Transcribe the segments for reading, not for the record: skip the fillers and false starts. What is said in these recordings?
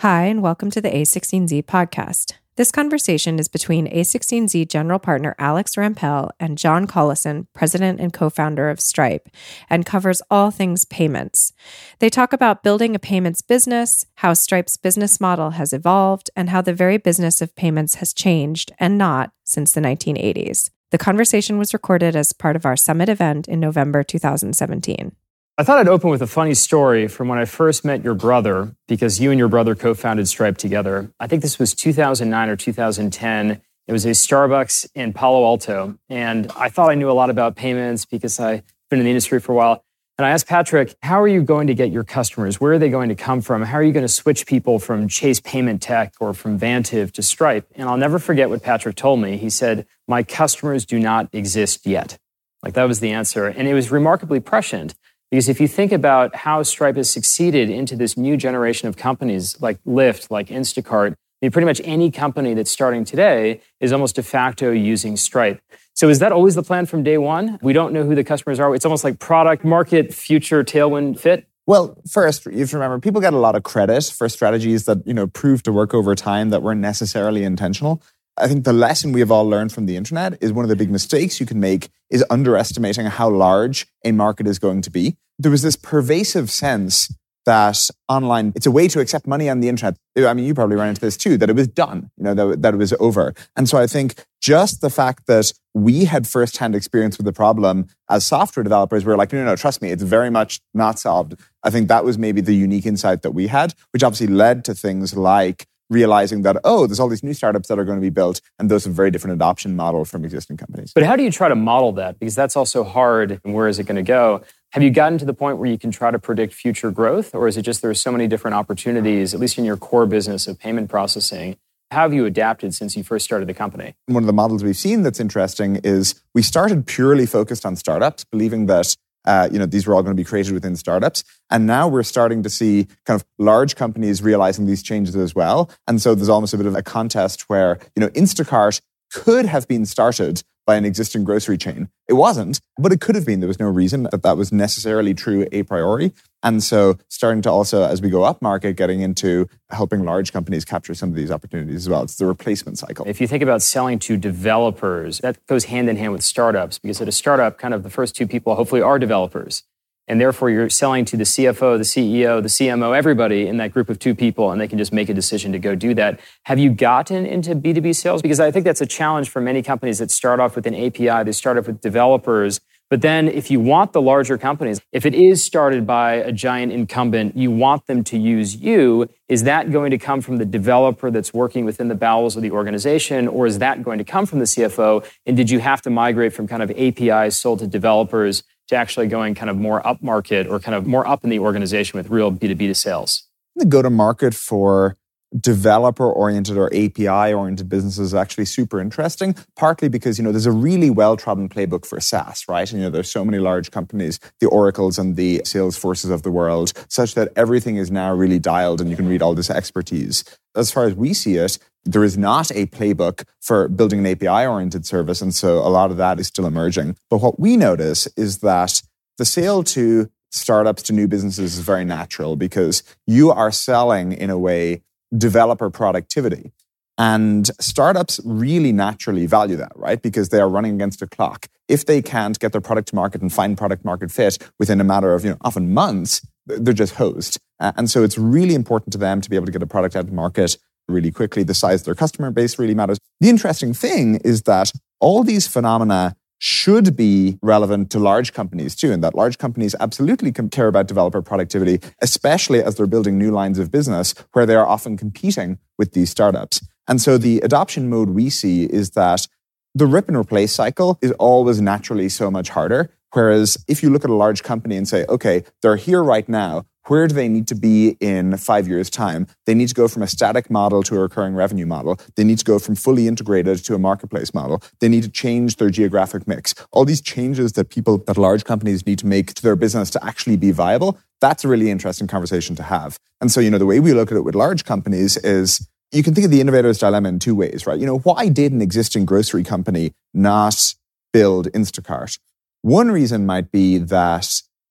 Hi, and welcome to the A16Z podcast. This conversation is between A16Z general partner Alex Rampell and John Collison, president and co-founder of Stripe, and covers all things payments. They talk about building a payments business, how Stripe's business model has evolved, and how the very business of payments has changed and not since the 1980s. The conversation was recorded as part of our summit event in November 2017. I thought I'd open with a funny story from when I first met your brother, because you and your brother co-founded Stripe together. I think this was 2009 or 2010. It was a Starbucks in Palo Alto. And I thought I knew a lot about payments because I've been in the industry for a while. And I asked Patrick, how are you going to get your customers? Where are they going to come from? How are you going to switch people from Chase Payment Tech or from Vantiv to Stripe? And I'll never forget what Patrick told me. He said, my customers do not exist yet. Like that was the answer. And it was remarkably prescient. Because if you think about how Stripe has succeeded into this new generation of companies like Lyft, like Instacart, I mean, pretty much any company that's starting today is almost de facto using Stripe. So is that always the plan from day one? We don't know who the customers are. It's almost like product, market, future, tailwind, fit. Well, first, you have to remember, people get a lot of credit for strategies that, prove to work over time that weren't necessarily intentional. I think the lesson we have all learned from the internet is one of the big mistakes you can make is underestimating how large a market is going to be. There was this pervasive sense that online, it's a way to accept money on the internet. I mean, you probably ran into this too, that it was done, that it was over. And so I think just the fact that we had firsthand experience with the problem as software developers, we were like, no, trust me, it's very much not solved. I think that was maybe the unique insight that we had, which obviously led to things like realizing that, there's all these new startups that are going to be built, and those have very different adoption models from existing companies. But how do you try to model that? Because that's also hard, and where is it going to go? Have you gotten to the point where you can try to predict future growth, or is it just there's so many different opportunities, at least in your core business of payment processing? How have you adapted since you first started the company? One of the models we've seen that's interesting is we started purely focused on startups, believing that these were all going to be created within startups. And now we're starting to see kind of large companies realizing these changes as well. And so there's almost a bit of a contest where, Instacart could have been started by an existing grocery chain. It wasn't, but it could have been. There was no reason that was necessarily true a priori. And so starting to also, as we go up market, getting into helping large companies capture some of these opportunities as well. It's the replacement cycle. If you think about selling to developers, that goes hand in hand with startups, because at a startup, kind of the first two people hopefully are developers. And therefore, you're selling to the CFO, the CEO, the CMO, everybody in that group of two people, and they can just make a decision to go do that. Have you gotten into B2B sales? Because I think that's a challenge for many companies that start off with an API. They start off with developers. But then if you want the larger companies, if it is started by a giant incumbent, you want them to use you, is that going to come from the developer that's working within the bowels of the organization, or is that going to come from the CFO? And did you have to migrate from kind of APIs sold to developers to actually going kind of more up market or kind of more up in the organization with real B2B to sales? The go-to-market for developer-oriented or API-oriented businesses is actually super interesting, partly because, there's a really well-trodden playbook for SaaS, right? And, there's so many large companies, the Oracles and the Salesforces of the world, such that everything is now really dialed and you can read all this expertise. As far as we see it, there is not a playbook for building an API-oriented service, and so a lot of that is still emerging. But what we notice is that the sale to startups, to new businesses is very natural because you are selling, in a way, developer productivity. And startups really naturally value that, right? Because they are running against a clock. If they can't get their product to market and find product market fit within a matter of, often months, they're just hosed. And so it's really important to them to be able to get a product out to market really quickly. The size of their customer base really matters. The interesting thing is that all these phenomena should be relevant to large companies too, and that large companies absolutely care about developer productivity, especially as they're building new lines of business where they are often competing with these startups. And so the adoption mode we see is that the rip and replace cycle is always naturally so much harder. Whereas if you look at a large company and say, okay, they're here right now, where do they need to be in 5 years' time? They need to go from a static model to a recurring revenue model. They need to go from fully integrated to a marketplace model. They need to change their geographic mix. All these changes that large companies need to make to their business to actually be viable, that's a really interesting conversation to have. And so, the way we look at it with large companies is you can think of the innovator's dilemma in two ways, right? Why did an existing grocery company not build Instacart? One reason might be that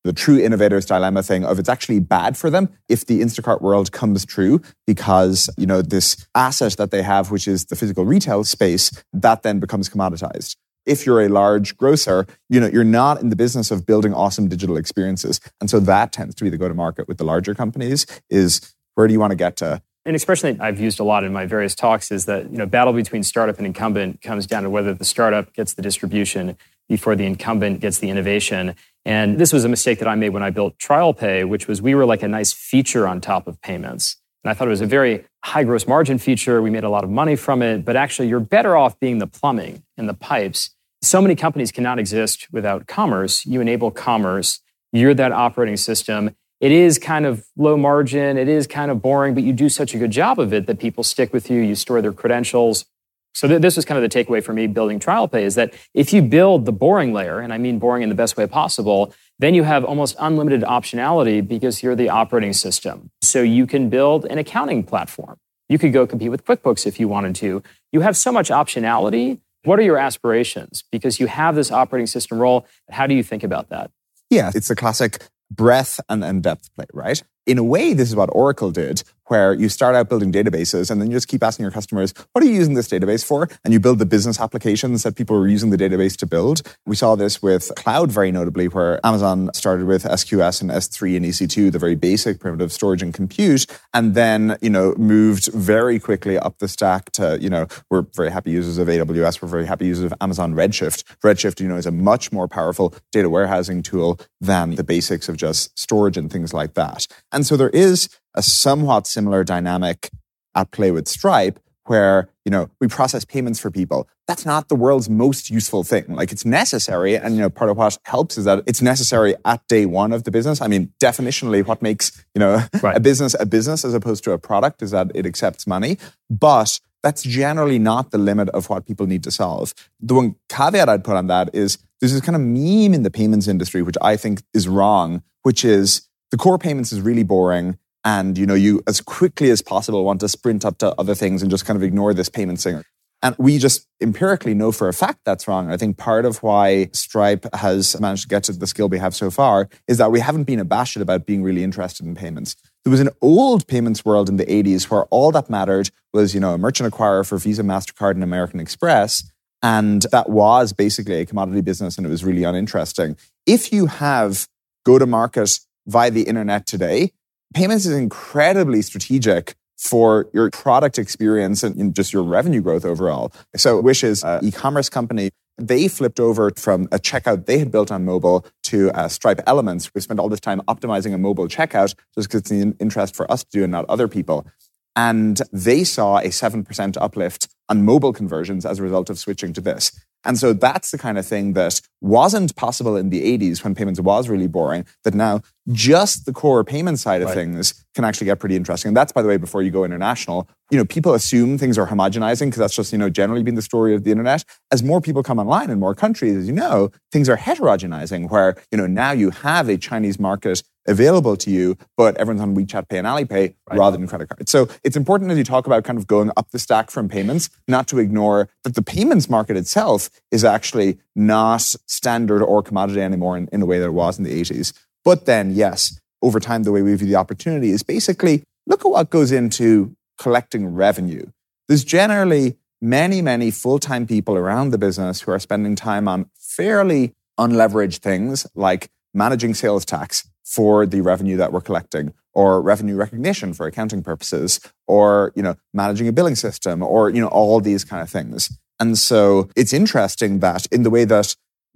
the true innovator's dilemma thing of it's actually bad for them if the Instacart world comes true because, this asset that they have, which is the physical retail space, that then becomes commoditized. If you're a large grocer, you're not in the business of building awesome digital experiences. And so that tends to be the go-to-market with the larger companies is where do you want to get to? And expression that I've used a lot in my various talks is that, battle between startup and incumbent comes down to whether the startup gets the distribution before the incumbent gets the innovation. And this was a mistake that I made when I built TrialPay, which was we were like a nice feature on top of payments. And I thought it was a very high gross margin feature. We made a lot of money from it, but actually you're better off being the plumbing and the pipes. So many companies cannot exist without commerce. You enable commerce. You're that operating system. It is kind of low margin. It is kind of boring, but you do such a good job of it that people stick with you. You store their credentials. So this was kind of the takeaway for me building TrialPay is that if you build the boring layer, and I mean boring in the best way possible, then you have almost unlimited optionality because you're the operating system. So you can build an accounting platform. You could go compete with QuickBooks if you wanted to. You have so much optionality. What are your aspirations? Because you have this operating system role. How do you think about that? Yeah, it's a classic breadth and depth play, right? In a way, this is what Oracle did, where you start out building databases and then you just keep asking your customers, what are you using this database for? And you build the business applications that people were using the database to build. We saw this with cloud very notably, where Amazon started with SQS and S3 and EC2, the very basic primitive storage and compute, and then, moved very quickly up the stack to, we're very happy users of AWS, we're very happy users of Amazon Redshift. Redshift, is a much more powerful data warehousing tool than the basics of just storage and things like that. And so there is a somewhat similar dynamic at play with Stripe where, we process payments for people. That's not the world's most useful thing. Like it's necessary. And, part of what helps is that it's necessary at day one of the business. I mean, definitionally, what makes, a business as opposed to a product is that it accepts money. But that's generally not the limit of what people need to solve. The one caveat I'd put on that is there's this kind of meme in the payments industry, which I think is wrong, which is the core payments is really boring. And, you as quickly as possible want to sprint up to other things and just kind of ignore this payment singer. And we just empirically know for a fact that's wrong. I think part of why Stripe has managed to get to the skill we have so far is that we haven't been abashed about being really interested in payments. There was an old payments world in the 80s where all that mattered was, a merchant acquirer for Visa, MasterCard, and American Express. And that was basically a commodity business and it was really uninteresting. If you have go-to-market via the internet today, payments is incredibly strategic for your product experience and just your revenue growth overall. So Wish is an e-commerce company. They flipped over from a checkout they had built on mobile to Stripe Elements. We spent all this time optimizing a mobile checkout just because it's an interest for us to do and not other people. And they saw a 7% uplift on mobile conversions as a result of switching to this. And so that's the kind of thing that wasn't possible in the 80s when payments was really boring, that now just the core payment side of things can actually get pretty interesting. And that's, by the way, before you go international. People assume things are homogenizing because that's just, generally been the story of the internet. As more people come online in more countries, as things are heterogenizing where, now you have a Chinese market available to you, but everyone's on WeChat Pay and Alipay rather than credit cards. So it's important as you talk about kind of going up the stack from payments, not to ignore that the payments market itself is actually not standard or commodity anymore in the way that it was in the 80s. But then, yes, over time, the way we view the opportunity is basically look at what goes into collecting revenue. There's generally many, many full-time people around the business who are spending time on fairly unleveraged things like managing sales tax for the revenue that we're collecting, or revenue recognition for accounting purposes, or, managing a billing system, or, all these kind of things. And so it's interesting that in the way that,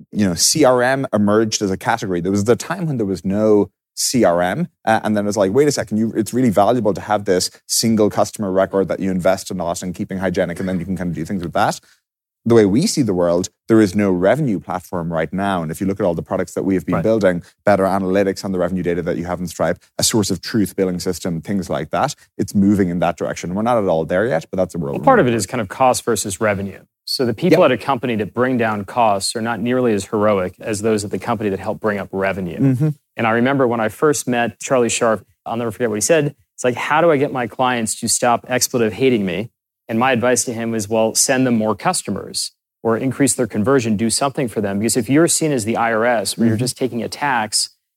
CRM emerged as a category, there was the time when there was no CRM. And then it's like, wait a second, it's really valuable to have this single customer record that you invest in a lot and keeping hygienic, and then you can kind of do things with that. The way we see the world, there is no revenue platform right now. And if you look at all the products that we have been building, better analytics on the revenue data that you have in Stripe, a source of truth billing system, things like that, it's moving in that direction. We're not at all there yet, but that's the world. Well, part of it is kind of cost versus revenue. So the people at a company that bring down costs are not nearly as heroic as those at the company that help bring up revenue. Mm-hmm. And I remember when I first met Charlie Scharf, I'll never forget what he said. It's like, how do I get my clients to stop expletive hating me? And my advice to him was, well, send them more customers or increase their conversion, do something for them. Because if you're seen as the IRS, where you're just taking a tax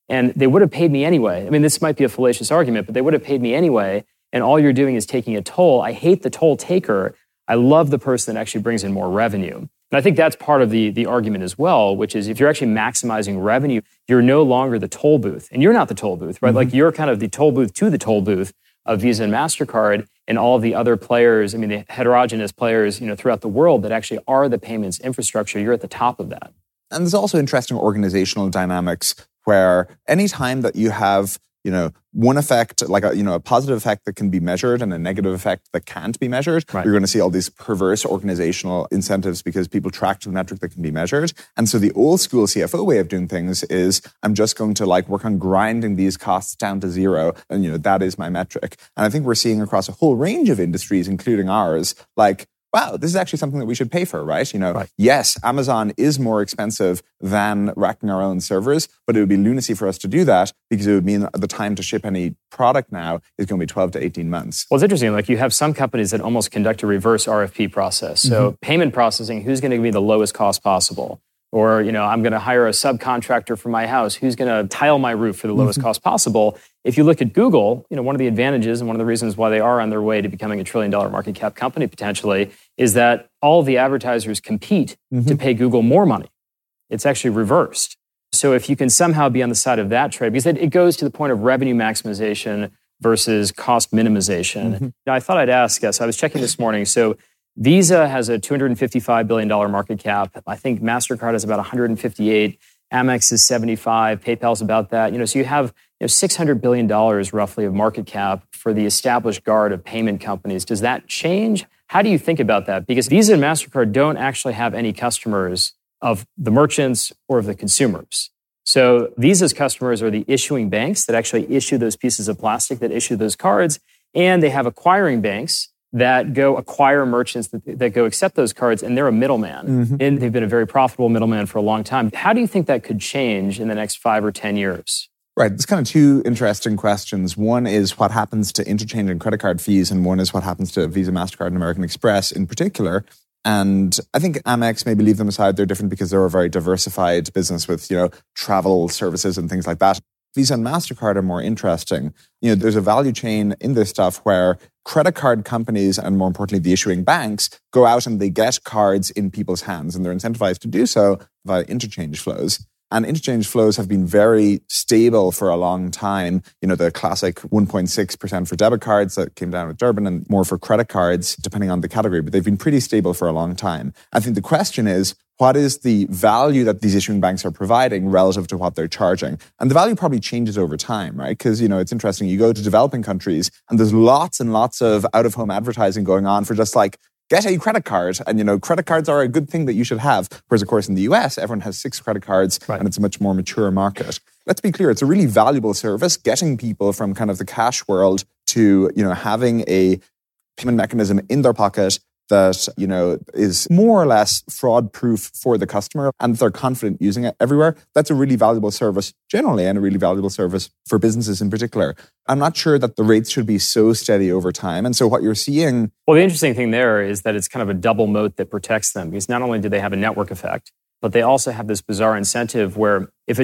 and they would have paid me anyway. I mean, this might be a fallacious argument, but they would have paid me anyway, and all you're doing is taking a toll. I hate the toll taker. I love the person that actually brings in more revenue. And I think that's part of the argument as well, which is if you're actually maximizing revenue, you're no longer the toll booth. And you're not the toll booth, right? Like you're kind of the toll booth to the toll booth of Visa and MasterCard and all of the other players, I mean, the heterogeneous players, throughout the world that actually are the payments infrastructure. You're at the top of that. And there's also interesting organizational dynamics where anytime that you have, one effect, like a positive effect that can be measured and a negative effect that can't be measured, You're going to see all these perverse organizational incentives because people track to the metric that can be measured. And so the old school CFO way of doing things is I'm just going to work on grinding these costs down to zero. And, that is my metric. And I think we're seeing across a whole range of industries, including ours, wow, this is actually something that we should pay for, right? Yes, Amazon is more expensive than racking our own servers, but it would be lunacy for us to do that because it would mean that the time to ship any product now is going to be 12 to 18 months. Well, it's interesting. You have some companies that almost conduct a reverse RFP process. So payment processing, who's going to give me the lowest cost possible? Or, I'm going to hire a subcontractor for my house. Who's going to tile my roof for the lowest cost possible? If you look at Google, one of the advantages and one of the reasons why they are on their way to becoming $1 trillion market cap company potentially is that all of the advertisers compete to pay Google more money. It's actually reversed. So if you can somehow be on the side of that trade, because it goes to the point of revenue maximization versus cost minimization. Now, I thought I'd ask, so I was checking this morning. So Visa has a $255 billion market cap. I think MasterCard is about 158. Amex is 75. PayPal's about that. So you have $600 billion roughly of market cap for the established guard of payment companies. Does that change? How do you think about that? Because Visa and MasterCard don't actually have any customers of the merchants or of the consumers. So Visa's customers are the issuing banks that actually issue those pieces of plastic, that issue those cards, and they have acquiring banks that go acquire merchants that go accept those cards, and they're a middleman. And they've been a very profitable middleman for a long time. How do you think that could change in the next 5 or 10 years? Right. There's kind of two interesting questions. One is what happens to interchange and credit card fees, and one is what happens to Visa, MasterCard, and American Express in particular. And I think Amex, maybe leave them aside, they're different because they're a very diversified business with, travel services and things like that. Visa and MasterCard are more interesting. There's a value chain in this stuff where credit card companies and more importantly, the issuing banks go out and they get cards in people's hands and they're incentivized to do so via interchange flows. And interchange flows have been very stable for a long time. The classic 1.6% for debit cards that came down with Durbin and more for credit cards, depending on the category. But they've been pretty stable for a long time. I think the question is, what is the value that these issuing banks are providing relative to what they're charging? And the value probably changes over time, right? Because, it's interesting. You go to developing countries and there's lots and lots of out-of-home advertising going on for just get a credit card. And, credit cards are a good thing that you should have. Whereas, of course, in the US, everyone has 6 credit cards and it's a much more mature market. Let's be clear. It's a really valuable service, getting people from kind of the cash world to, having a payment mechanism in their pocket that, is more or less fraud-proof for the customer and they're confident using it everywhere. That's a really valuable service generally and a really valuable service for businesses in particular. I'm not sure that the rates should be so steady over time. And so what you're seeing... Well, the interesting thing there is that it's kind of a double moat that protects them because not only do they have a network effect, but they also have this bizarre incentive where if a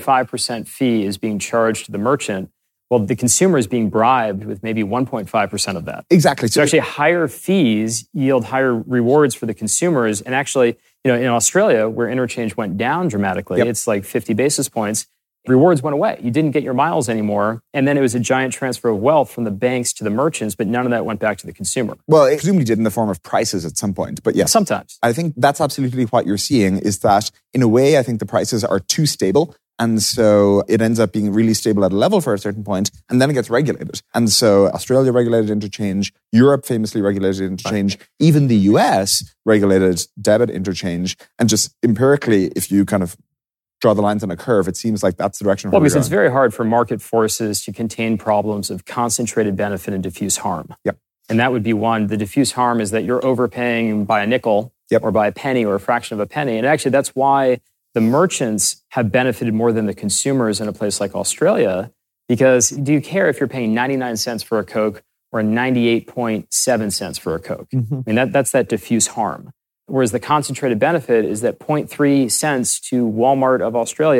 2.5% fee is being charged to the merchant, well, the consumer is being bribed with maybe 1.5% of that. Exactly. So actually higher fees yield higher rewards for the consumers. And actually, in Australia, where interchange went down dramatically, it's 50 basis points, rewards went away. You didn't get your miles anymore. And then it was a giant transfer of wealth from the banks to the merchants, but none of that went back to the consumer. Well, it presumably did in the form of prices at some point. But yes. Sometimes. I think that's absolutely what you're seeing is that in a way, I think the prices are too stable. And so it ends up being really stable at a level for a certain point, and then it gets regulated. And so Australia regulated interchange, Europe famously regulated interchange, even the US regulated debit interchange. And just empirically, if you kind of draw the lines on a curve, it seems like that's the direction because it's very hard for market forces to contain problems of concentrated benefit and diffuse harm. Yep. And that would be one. The diffuse harm is that you're overpaying by a nickel or by a penny or a fraction of a penny. And actually, that's why the merchants have benefited more than the consumers in a place like Australia, because do you care if you're paying 99 cents for a Coke or 98.7 cents for a Coke? I mean, that's that diffuse harm. Whereas the concentrated benefit is that 0.3 cents to Walmart of Australia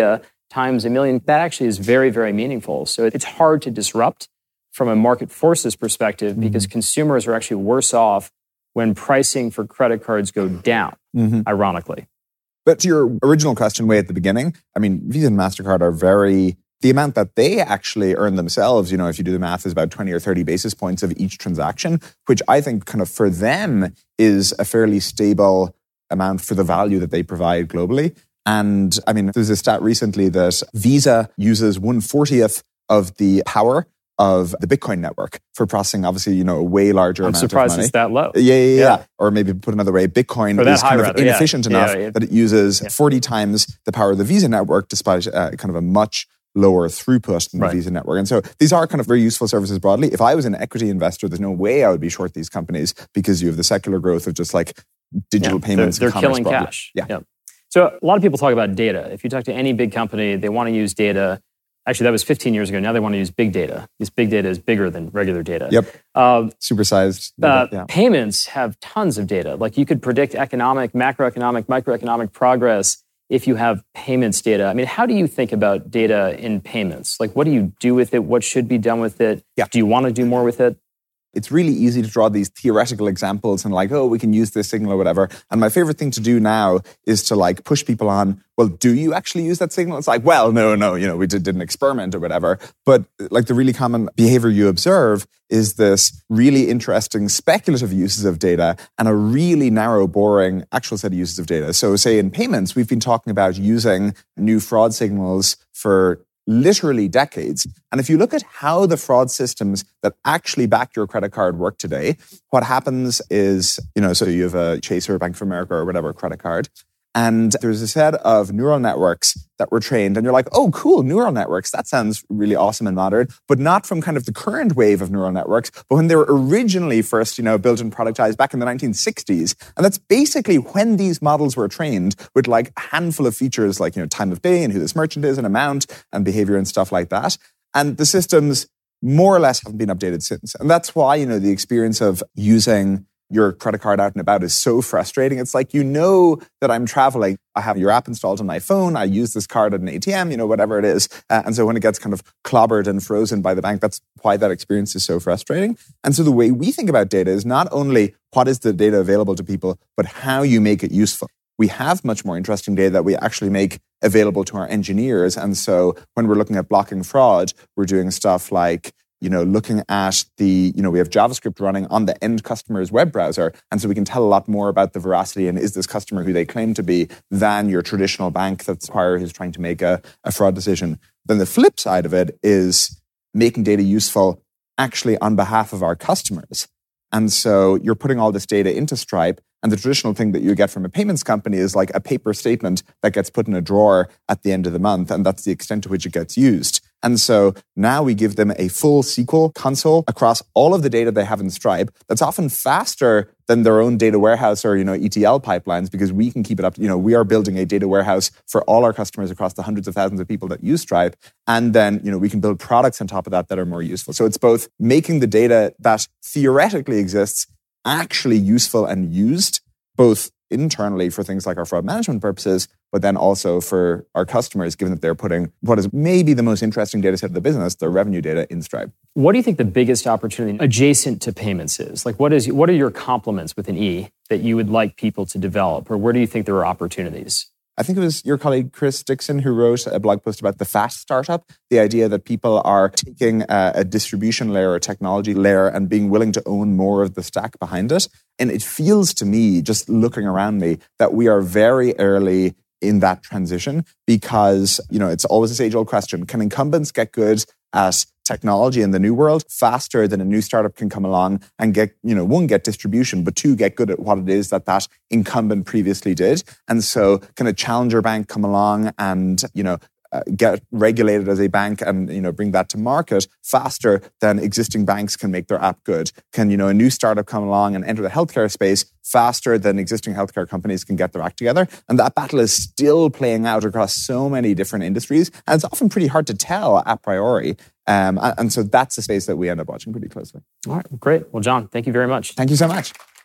times a million, that actually is very, very meaningful. So it's hard to disrupt from a market forces perspective because consumers are actually worse off when pricing for credit cards go down, ironically. But to your original question way at the beginning, I mean, Visa and MasterCard are the amount that they actually earn themselves, if you do the math, is about 20 or 30 basis points of each transaction, which I think kind of for them is a fairly stable amount for the value that they provide globally. And I mean, there's a stat recently that Visa uses 1/40th of the power of the Bitcoin network for processing, obviously, a way larger amount of money. I'm surprised it's that low. Yeah. Or maybe put another way, Bitcoin is kind of inefficient enough that it uses 40 times the power of the Visa network, despite kind of a much lower throughput than the Visa network. And so these are kind of very useful services broadly. If I was an equity investor, there's no way I would be short these companies because you have the secular growth of just like digital payments. They're killing broadly. Cash. Yeah. So a lot of people talk about data. If you talk to any big company, they want to use data. Actually, that was 15 years ago. Now they want to use big data. This big data is bigger than regular data. Yep. Supersized data. Payments have tons of data. Like you could predict economic, macroeconomic, microeconomic progress if you have payments data. I mean, how do you think about data in payments? Like, what do you do with it? What should be done with it? Yeah. Do you want to do more with it? It's really easy to draw these theoretical examples and like, we can use this signal or whatever. And my favorite thing to do now is to like push people on, well, do you actually use that signal? It's like, well, no, we did an experiment or whatever. But like the really common behavior you observe is this really interesting speculative uses of data and a really narrow, boring actual set of uses of data. So say in payments, we've been talking about using new fraud signals for literally decades. And if you look at how the fraud systems that actually back your credit card work today, what happens is, so you have a Chase or Bank of America or whatever credit card, and there's a set of neural networks that were trained, and you're like, oh, cool, neural networks. That sounds really awesome and modern, but not from kind of the current wave of neural networks, but when they were originally first, built and productized back in the 1960s. And that's basically when these models were trained with like a handful of features like, time of day and who this merchant is and amount and behavior and stuff like that. And the systems more or less haven't been updated since. And that's why, the experience of using your credit card out and about is so frustrating. It's like, that I'm traveling. I have your app installed on my phone. I use this card at an ATM, whatever it is. And so when it gets kind of clobbered and frozen by the bank, that's why that experience is so frustrating. And so the way we think about data is not only what is the data available to people, but how you make it useful. We have much more interesting data that we actually make available to our engineers. And so when we're looking at blocking fraud, we're doing stuff like looking at we have JavaScript running on the end customer's web browser. And so we can tell a lot more about the veracity and is this customer who they claim to be than your traditional bank that's acquirer who's trying to make a fraud decision. Then the flip side of it is making data useful actually on behalf of our customers. And so you're putting all this data into Stripe, and the traditional thing that you get from a payments company is like a paper statement that gets put in a drawer at the end of the month, and that's the extent to which it gets used. And so now we give them a full SQL console across all of the data they have in Stripe that's often faster than their own data warehouse or, ETL pipelines, because we can keep it up. We are building a data warehouse for all our customers across the hundreds of thousands of people that use Stripe. And then, we can build products on top of that are more useful. So it's both making the data that theoretically exists actually useful and used, both internally for things like our fraud management purposes, but then also for our customers, given that they're putting what is maybe the most interesting data set of the business, their revenue data, in Stripe. What do you think the biggest opportunity adjacent to payments is? Like, what are your complements with an E that you would like people to develop? Or where do you think there are opportunities? I think it was your colleague Chris Dixon who wrote a blog post about the fast startup, the idea that people are taking a distribution layer or technology layer and being willing to own more of the stack behind it. And it feels to me, just looking around me, that we are very early in that transition because, it's always this age-old question. Can incumbents get good at technology in the new world faster than a new startup can come along and get, one, get distribution, but two, get good at what it is that incumbent previously did? And so can a challenger bank come along and, get regulated as a bank and, bring that to market faster than existing banks can make their app good? Can, a new startup come along and enter the healthcare space faster than existing healthcare companies can get their act together? And that battle is still playing out across so many different industries. And it's often pretty hard to tell a priori. And so that's the space that we end up watching pretty closely. All right, great. Well, John, thank you very much. Thank you so much.